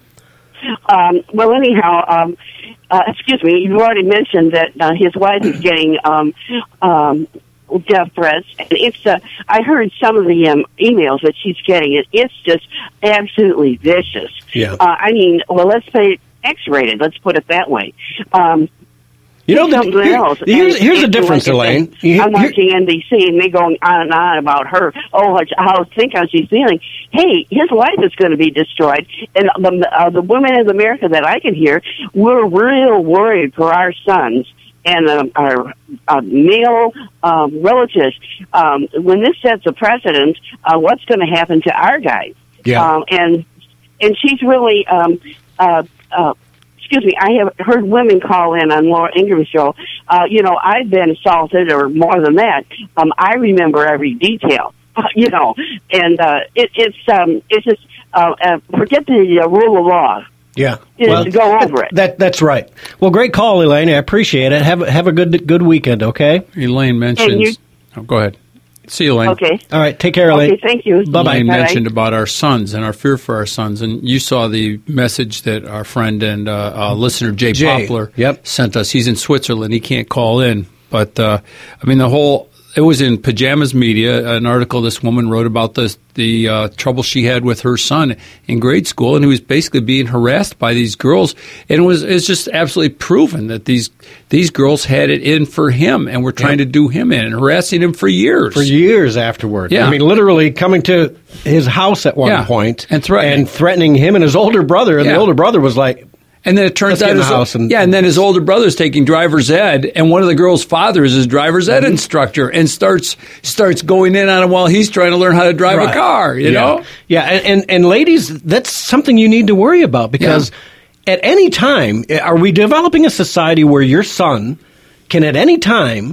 Um, well, anyhow, um, uh, excuse me, you already mentioned that uh, his wife is getting um, um, death threats. And it's, uh, I heard some of the um, emails that she's getting. It, it's just absolutely vicious. Yeah. Uh, I mean, well, let's say X-rated. Let's put it that way. Um, You know, it's the- something here- else. here's- And here's the it's difference, like I said, Elaine. You- I'm here- watching N B C, and they going on and on about her. Oh, how, how think how she's feeling. Hey, his life is going to be destroyed, and the uh, the women in America that I can hear, we're real worried for our sons and um, our uh, male um, relatives. Um, when this sets a precedent, uh, what's going to happen to our guys? Yeah. Um, and and she's really. Um, uh, uh, Excuse me, I have heard women call in on Laura Ingram's show. Uh, you know, I've been assaulted or more than that. Um, I remember every detail, uh, you know, and uh, it, it's um, it's just, uh, uh, forget the uh, rule of law. Yeah. Just go over it. That That's right. Well, great call, Elaine. I appreciate it. Have, a- have a good good weekend, okay? Elaine mentions... And you- oh, go ahead. See you, Elaine. Okay. All right. Take care, Elaine. Okay, thank you. Bye-bye. Elaine Bye-bye. mentioned about our sons and our fear for our sons, and you saw the message that our friend and uh, uh, listener Jay, Jay, Poplar yep. sent us. He's in Switzerland; he can't call in, but uh, I mean, the whole it was in Pajamas Media, an article this woman wrote about the the uh, trouble she had with her son in grade school, and he was basically being harassed by these girls, and it was it's just absolutely proven that these these girls had it in for him and were trying to do him in and harassing him for years. For years afterward. Yeah. I mean, literally coming to his house at one Yeah. point And threatening. and threatening him and his older brother. And Yeah. the older brother was like, And then it turns Let's get out, in the his, house and- yeah, and then his older brother's taking driver's ed, and one of the girl's father is his driver's ed Mm-hmm. instructor, and starts starts going in on him while he's trying to learn how to drive Right. a car. You yeah. know, Yeah, and, and, and ladies, that's something you need to worry about because at any time, are we developing a society where your son can at any time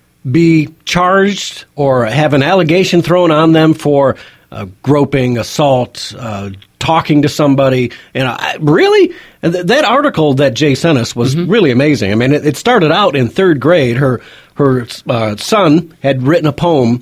be charged or have an allegation thrown on them for uh, groping, assault, uh, talking to somebody? And I, really, And th- that article that Jay sent us was really amazing. I mean, it, it started out in third grade. Her her uh, son had written a poem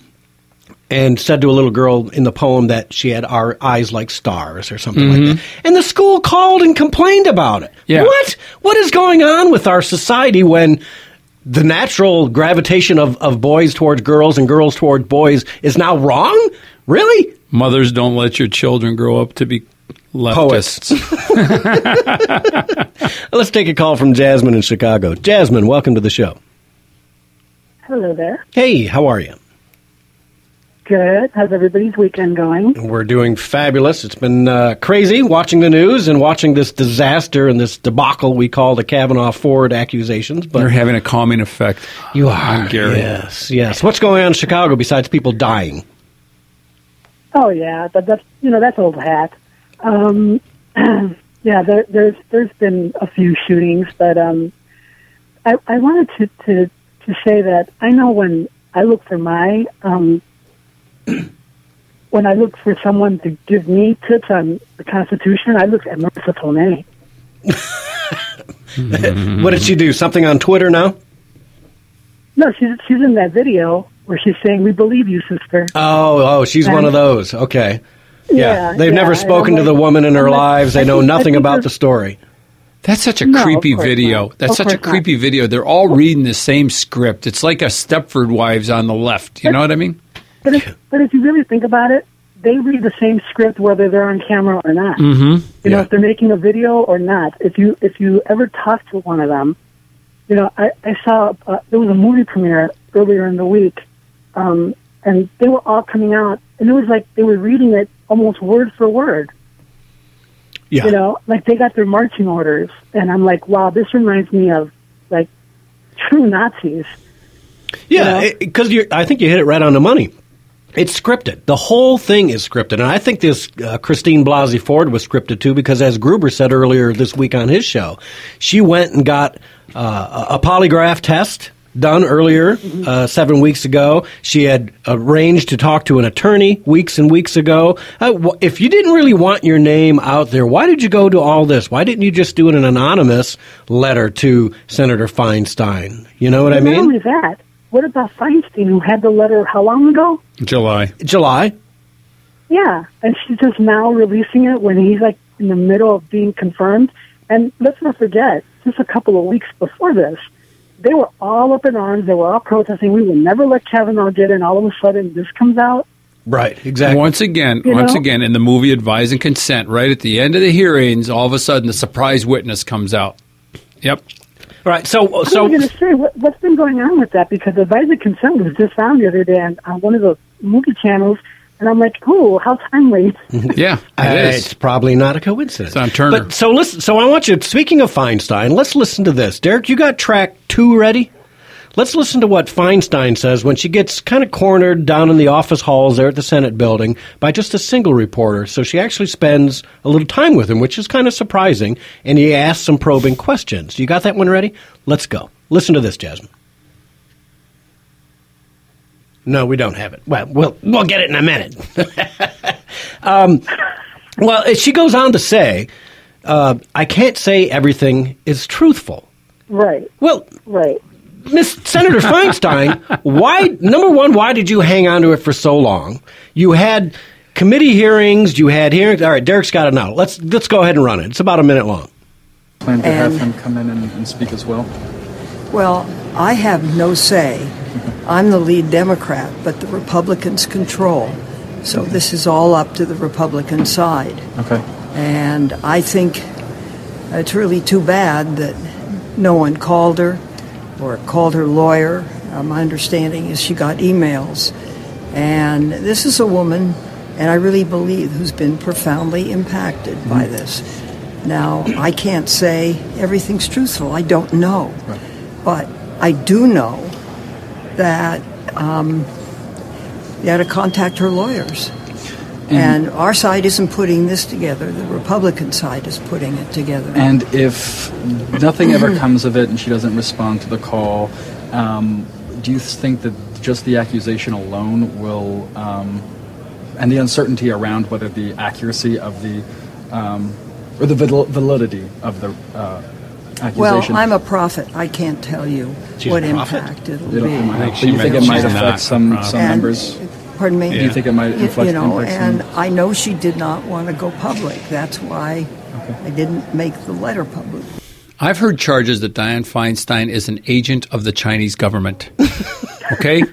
and said to a little girl in the poem that she had our eyes like stars or something Mhm. like that. And the school called and complained about it. Yeah. What? What is going on with our society when the natural gravitation of, of boys towards girls and girls toward boys is now wrong? Really? mothers, don't let your children grow up to be leftists. Let's take a call from Jasmine in Chicago. Jasmine, welcome to the show. Hello there. Hey, how are you? Good. How's everybody's weekend going? We're doing fabulous. It's been uh, crazy watching the news and watching this disaster and this debacle we call the Kavanaugh-Ford accusations. But You're having a calming effect. You are, on Gary. Yes, yes. What's going on in Chicago besides people dying? Oh yeah, but that's you know that's old hat. Um, yeah, there, there's there's been a few shootings, but um, I, I wanted to, to to say that I know when I look for my um, when I look for someone to give me tips on the Constitution, I look at Marissa Tomei. What did she do? Something on Twitter now? No, she's she's in that video where she's saying, "We believe you, sister." Oh, oh, she's And- one of those. Okay. Yeah, Yeah, they've yeah, never and spoken I'm to the like- woman in her I'm like, lives. They I know think- I nothing think about there's- the story. That's such a No, of creepy course video. not. That's Of such a course not. creepy video. They're all reading the same script. It's like a Stepford Wives on the left. You know what I mean? But if, but if you really think about it, they read the same script whether they're on camera or not. Mm-hmm. You know, if they're making a video or not. If you if you ever talk to one of them, you know, I, I saw uh, there was a movie premiere earlier in the week, um, and they were all coming out, and it was like they were reading it almost word for word. Yeah. You know, like they got their marching orders, and I'm like, wow, this reminds me of like true Nazis. Yeah, because you I think you hit it right on the money. It's scripted. The whole thing is scripted. And I think this uh, Christine Blasey Ford was scripted too, because as Gruber said earlier this week on his show, she went and got uh, a polygraph test done earlier, mm-hmm. uh, seven weeks ago. She had arranged to talk to an attorney weeks and weeks ago. Uh, if you didn't really want your name out there, why did you go to all this? Why didn't you just do an anonymous letter to Senator Feinstein? You know what and I mean? Not only that, what about Feinstein, who had the letter how long ago? July. July. Yeah, and she's just now releasing it when he's like in the middle of being confirmed. And let's not forget, just a couple of weeks before this, they were all up in arms. They were all protesting. We will never let Kavanaugh get in. All of a sudden, this comes out. Right, exactly. Once again, You once know? again, in the movie Advise and Consent, right at the end of the hearings, all of a sudden, the surprise witness comes out. Yep. Right. So, I so was going to say, what, what's been going on with that? Because Advisor Consent was just found the other day on, on one of the movie channels, and I'm like, oh, how timely. Yeah, it Uh, is. It's probably not a coincidence. It's on Turner. But so listen. So I want you. Speaking of Feinstein, let's listen to this. Derek, you got track two ready? Let's listen to what Feinstein says when she gets kind of cornered down in the office halls there at the Senate building by just a single reporter. So she actually spends a little time with him, which is kind of surprising, and he asks some probing questions. You got that one ready? Let's go. Listen to this, Jasmine. No, we don't have it. Well, we'll, we'll get it in a minute. um, well, she goes on to say, uh, I can't say everything is truthful. Right. Well, right. Miss Senator Feinstein, why, number one, why did you hang on to it for so long? You had committee hearings, you had hearings. All right, Derek's got it now. Let's, let's go ahead and run it. It's about a minute long. Plan to And- have him come in and, and speak as well? Well, I have no say. I'm the lead Democrat, but the Republicans control. So this is all up to the Republican side. Okay. And I think it's really too bad that no one called her or called her lawyer. Uh, my understanding is she got emails. And this is a woman, and I really believe, who's been profoundly impacted mm-hmm. by this. Now, I can't say everything's truthful. I don't know. Right. But I do know that um, you had to contact her lawyers. Mm-hmm. And our side isn't putting this together. The Republican side is putting it together. And if nothing ever comes of it and she doesn't respond to the call, um, do you think that just the accusation alone will, um, and the uncertainty around whether the accuracy of the, um, or the val- validity of the uh, well, accusation? I'm a prophet. I can't tell you She's what a prophet? impact it'll You don't- be. I think But you think it might affect some, some And- members? Pardon me? Do you think it might You- inflect- You know, impact some- and I know she did not want to go public. That's why I didn't make the letter public. I've heard charges that Dianne Feinstein is an agent of the Chinese government. Okay?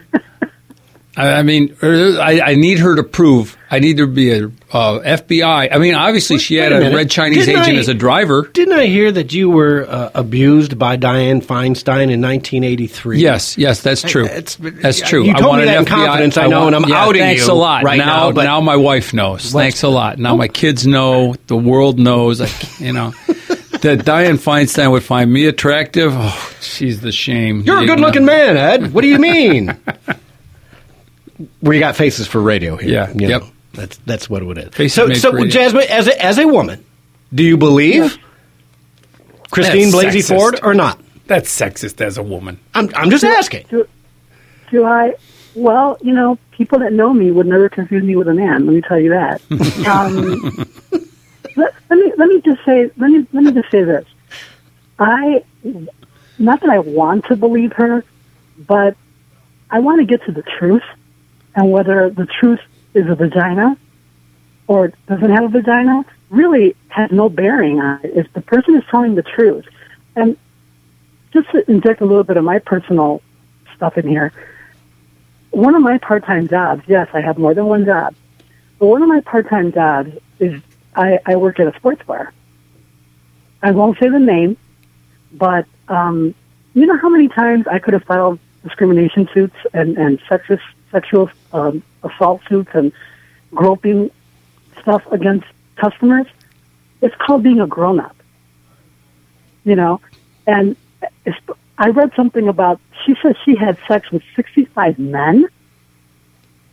I, I mean, I, I need her to prove. I need there to be a uh, F B I. I mean, obviously she had Wait a, minute. red Chinese Didn't agent I- as a driver. Didn't I hear that you were uh, abused by Dianne Feinstein in nineteen eighty-three? Yes, yes, that's true. It's- that's true. You told I want me an that in F B I. confidence, I know, want- and I'm yeah, outing thanks you a lot. right now, now, but- now my wife knows. What? Thanks a lot. Now my kids know. The world knows. I, you know. That Dianne Feinstein would find me attractive, oh, she's the shame. You're a You good-looking know. man, Ed. What do you mean? We got faces for radio here. Yeah, you yep. know. That's that's what it is. Faces so, made so for radio. Jasmine, as a, as a woman, do you believe Christine That's Blasey sexist. Ford or not? That's sexist as a woman. I'm I'm just asking. Do, do I? Well, you know, people that know me would never confuse me with a man. Let me tell you that. um, let, let me let me just say let me let me just say this. I not that I want to believe her, but I want to get to the truth, and whether the truth is a vagina or doesn't have a vagina really has no bearing on it. If the person is telling the truth, and just to inject a little bit of my personal stuff in here, one of my part-time jobs, yes, I have more than one job, but one of my part-time jobs is I, I work at a sports bar. I won't say the name, but um, you know how many times I could have filed discrimination suits and, and sexist, sexual um, assault suits and groping stuff against customers? It's called being a grown-up, you know? And it's, I read something about, she says she had sex with sixty-five men.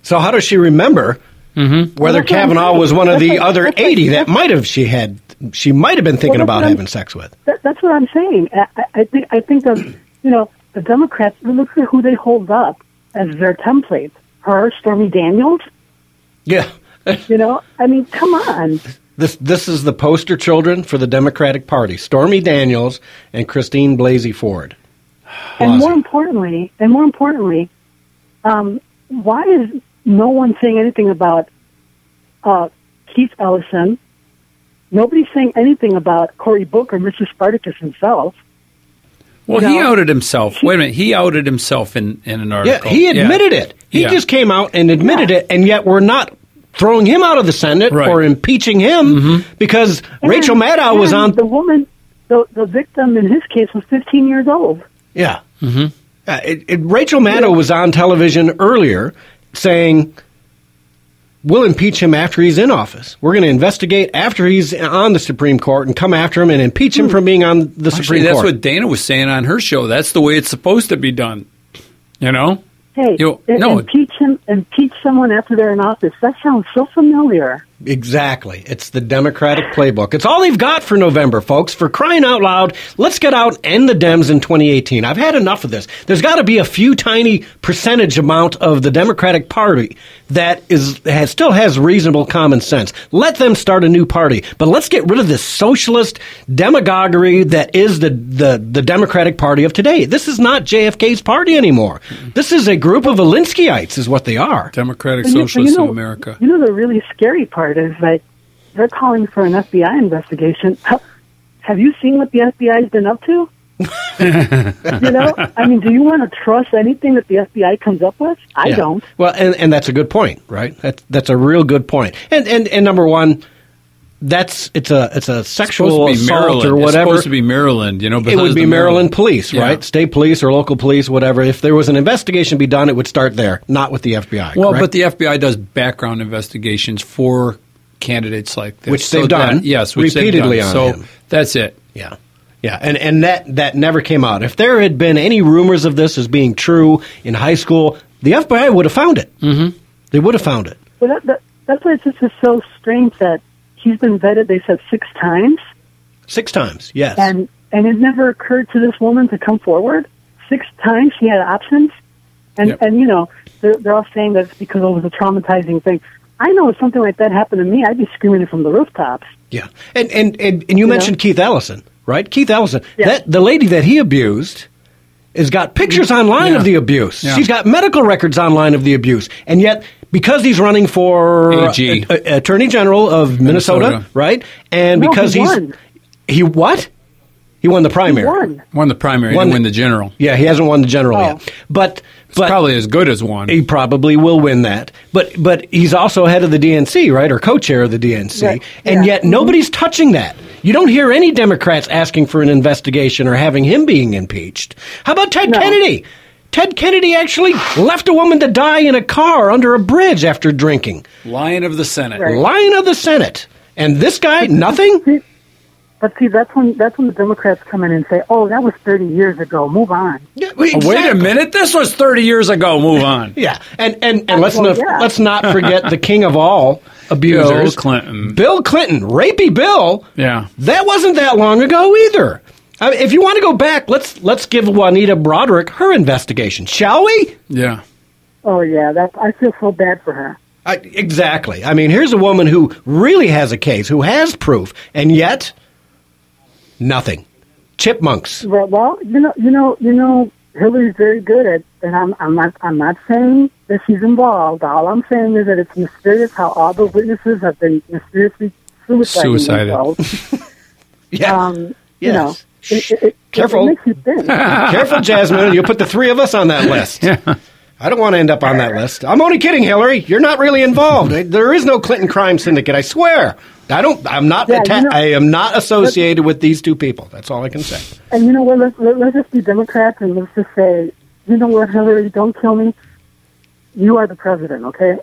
So how does she remember mm-hmm. whether That's what I'm Kavanaugh saying. was one of That's the like- other that's like- eighty that might have she had she might have been thinking Well, about that's what I'm- having sex with? That, that's what I'm saying. I, I- I think I think of you know the Democrats. Look at who they hold up as their template. Her, Stormy Daniels. Yeah. You know, I mean, come on. This this is the poster children for the Democratic Party: Stormy Daniels and Christine Blasey Ford. And more importantly, and more importantly, um, why is no one saying anything about uh, Keith Ellison? Nobody's saying anything about Cory Booker, Mister Spartacus himself. Well, You he know, outed himself. Wait a minute. He outed himself in, in an Yeah, article. he admitted it. He Yeah. just came out and admitted it, and yet we're not throwing him out of the Senate Right. or impeaching him because Rachel And- Maddow was and on. The woman, the, the victim in his case was fifteen years old. Yeah. Mm-hmm. Uh, it, it, Rachel Maddow was on television earlier saying, we'll impeach him after he's in office. We're going to investigate after he's on the Supreme Court and come after him and impeach him from being on the Actually, Supreme that's Court. what Dana was saying on her show. That's the way it's supposed to be done. You know? Hey, You- i- no. impeach him, impeach someone after they're in office. That sounds so familiar. Exactly. It's the Democratic playbook. It's all they've got for November, folks. For crying out loud, let's get out and the Dems in twenty eighteen. I've had enough of this. There's got to be a few tiny percentage amount of the Democratic Party that is has still has reasonable common sense. Let them start a new party. But let's get rid of this socialist demagoguery that is the, the, the Democratic Party of today. This is not J F K's party anymore. This is a group of Alinskyeites is what they are. Democratic And you- and Socialists you know- of America. You know, the really scary part is that they're calling for an F B I investigation. Have you seen what the F B I's been up to? You know, I mean, do you want to trust anything that the F B I comes up with? I Yeah. don't. Well, and, and that's a good point, right? That's that's a real good point. And and, and number one, that's it's a it's a sexual It's supposed to be assault Maryland. or It's whatever. supposed to be Maryland, you know. It would Bethesda, be Maryland, Maryland. police, Yeah. right? State police or local police, whatever. If there was an investigation to be done, it would start there, not with the F B I. Well, correct? but the F B I does background investigations for candidates like this, Which they've So that- done yes, which they've repeatedly done. on So him. that's it. Yeah. Yeah, and, and that, that never came out. If there had been any rumors of this as being true in high school, the F B I would have found it. Mm-hmm. They would have found it. Well, that, that, that's why it's just so strange that he's been vetted, they said, six times. Six times, yes. And and it never occurred to this woman to come forward. Six times she had options. And, Yep. and you know, they're, they're all saying that it's because it was a traumatizing thing. I know if something like that happened to me, I'd be screaming it from the rooftops. Yeah, and and and, and you, You mentioned know? Keith Ellison, right? Keith Ellison, Yeah. that the lady that he abused has got pictures online Yeah. of the abuse. Yeah. She's got medical records online of the abuse, and yet because he's running for A G. uh, uh, Attorney General of Minnesota, Minnesota. right? And No, because he he's won. he what? He won the primary. He won. Won the primary, Won didn't the- win the general. Yeah, he hasn't won the general Oh. yet, but It's probably as good as one. he probably will win that. But but he's also head of the D N C, right, or co-chair of the D N C, Right. and Yeah. yet nobody's touching that. You don't hear any Democrats asking for an investigation or having him being impeached. How about Ted No. Kennedy? Ted Kennedy actually left a woman to die in a car under a bridge after drinking. Lion of the Senate. Right. Lion of the Senate. And this guy, nothing? But see, that's when that's when the Democrats come in and say, "Oh, that was thirty years ago. Move on." Yeah, Oh, wait a exactly. minute. This was thirty years ago. Move on. Yeah, and and, and let's Well, not yeah. let's not forget the king of all abusers, Bill Clinton. Bill Clinton, rapey Bill. Yeah. That wasn't that long ago either. I mean, if you want to go back, let's let's give Juanita Broderick her investigation, shall we? Yeah. Oh yeah, that I feel so bad for her. I, exactly. I mean, here's a woman who really has a case, who has proof, and yet nothing. Chipmunks. Well, well, you know, you know, you know, Hillary's very good at, and I'm, I'm not, I'm not saying that she's involved. All I'm saying is that it's mysterious how all the witnesses have been mysteriously suiciding Suicided. themselves. Yeah. Um, You Yes. know, it, it, it, Careful. It makes you think. Careful, Jasmine. You'll put the three of us on that list. Yeah. I don't want to end up on that list. I'm only kidding, Hillary. You're not really involved. There is no Clinton crime syndicate. I swear. I don't. I'm not. Yeah, atta- you know- I am not associated with these two people. That's all I can say. And you know what? Let's, let, let's just be Democrats and let's just say, you know what, Hillary, don't kill me. You are the president, okay?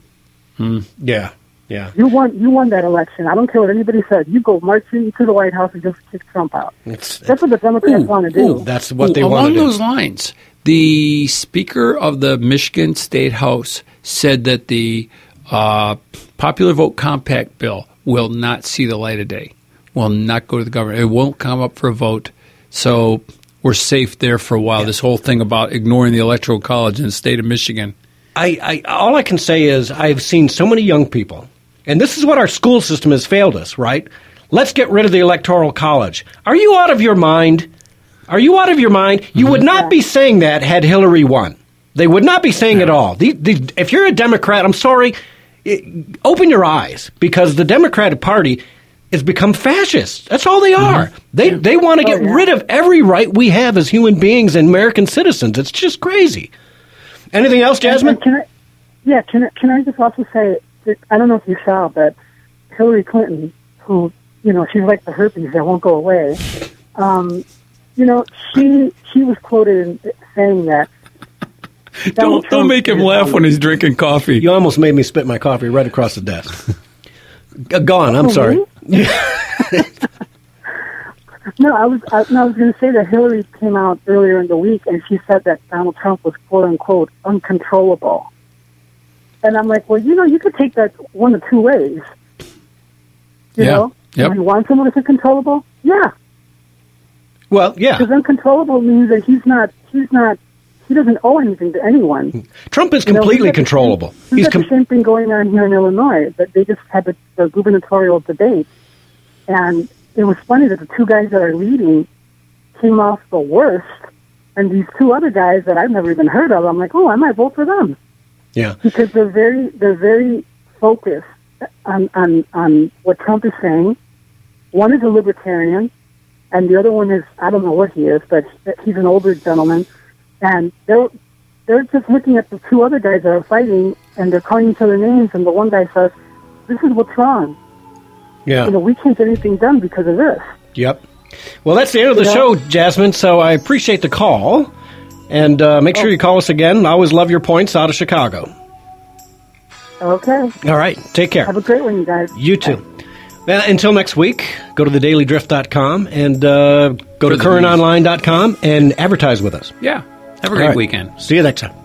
Yeah. Yeah. You won. You won that election. I don't care what anybody says. You go marching to the White House and just kick Trump out. It's, That's what the Democrats want to do. that's what they Ooh, want along to do. those lines, The Speaker of the Michigan State House said that the uh, Popular Vote Compact bill will not see the light of day, will not go to the government. It won't come up for a vote. So we're safe there for a while. Yeah. This whole thing about ignoring the Electoral College in the state of Michigan. I, I all I can say is I've seen so many young people, and this is what our school system has failed us, right? Let's get rid of the Electoral College. Are you out of your mind? Are you out of your mind? Mm-hmm. You would not be saying that had Hillary won. They would not be saying it all. The, the, if you're a Democrat, I'm sorry, it, open your eyes, because the Democratic Party has become fascist. That's all they are. Mm-hmm. They they want to get oh, yeah. rid of every right we have as human beings and American citizens. It's just crazy. Anything else, Jasmine? And, and can I, yeah, can, can I just also say, that, I don't know if you saw, but Hillary Clinton, who, you know, she's like the herpes that won't go away, um, you know, she she was quoted saying that Don't, don't make him laugh when he's drinking coffee. You almost made me spit my coffee right across the desk. Gone, I'm oh, sorry. Really? no, I was I, no, I was going to say that Hillary came out earlier in the week and she said that Donald Trump was, quote unquote, uncontrollable. And I'm like, well, you know, you could take that one of two ways. You yeah. know? Yep. Do you want someone that's uncontrollable? Yeah. Well, yeah. Because uncontrollable means that he's not, he's not, he doesn't owe anything to anyone. Trump is completely you know, controllable. Same, he's got com- the same thing going on here in Illinois, but they just had the, the gubernatorial debate. And it was funny that the two guys that are leading came off the worst, and these two other guys that I've never even heard of, I'm like, oh, I might vote for them. Yeah. Because they're very, they're very focused on, on, on what Trump is saying. One is a libertarian, and the other one is, I don't know what he is, but he's an older gentleman. And they're, they're just looking at the two other guys that are fighting, and they're calling each other names, and the one guy says, this is what's wrong. Yeah. You know, we can't get anything done because of this. Yep. Well, that's the end of the you show, know? Jasmine, so I appreciate the call. And uh, make sure you call us again. I always love your points out of Chicago. Okay. All right. Take care. Have a great one, you guys. You too. Well, until next week, go to the daily drift dot com and uh, go For to current online dot com and advertise with us. Yeah. Have a great right. weekend. See you next time.